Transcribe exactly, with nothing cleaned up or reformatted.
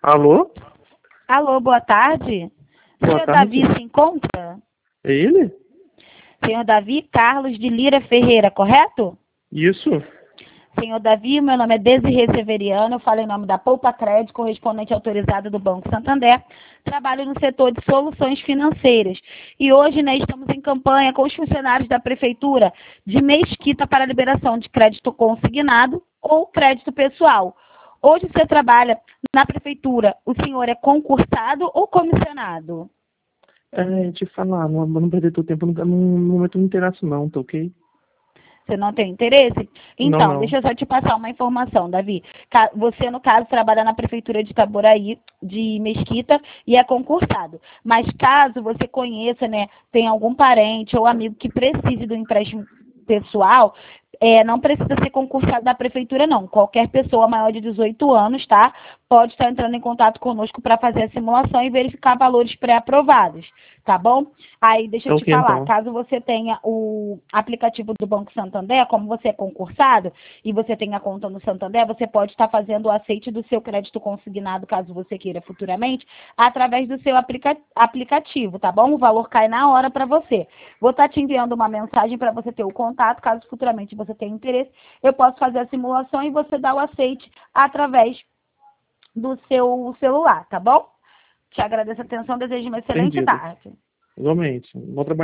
Alô? Alô, boa tarde. Boa Senhor tarde. Davi se encontra? É ele? Senhor Davi Carlos de Lira Ferreira, correto? Isso. Senhor Davi, meu nome é Desirê Severiano, eu falo em nome da Poupa Crédito, correspondente autorizado do Banco Santander. Trabalho no setor de soluções financeiras. E hoje, né, estamos em campanha com os funcionários da Prefeitura de Mesquita para liberação de crédito consignado ou crédito pessoal. Hoje você trabalha na Prefeitura, o senhor é concursado ou comissionado? É, te falar, não, não perder teu tempo, no, no momento não interessa não, tá ok? Você não tem interesse? Não, Então, não. deixa eu só te passar uma informação, Davi. Ca- Você, no caso, trabalha na Prefeitura de Itaboraí, de Mesquita, e é concursado. Mas caso você conheça, né, tem algum parente ou amigo que precise do empréstimo pessoal, é, não precisa ser concursado da Prefeitura, não. Qualquer pessoa maior de dezoito anos, tá? Pode estar entrando em contato conosco para fazer a simulação e verificar valores pré-aprovados, tá bom? Aí, deixa Tá eu te ok, falar, então. caso você tenha o aplicativo do Banco Santander, como você é concursado e você tem a conta no Santander, você pode estar fazendo o aceite do seu crédito consignado, caso você queira futuramente, através do seu aplica aplicativo, tá bom? O valor cai na hora para você. Vou estar te enviando uma mensagem para você ter o contato, caso futuramente você tenha interesse, eu posso fazer a simulação e você dá o aceite através do seu celular, tá bom? Te agradeço a atenção, desejo uma excelente Entendido. tarde. Igualmente. Bom trabalho.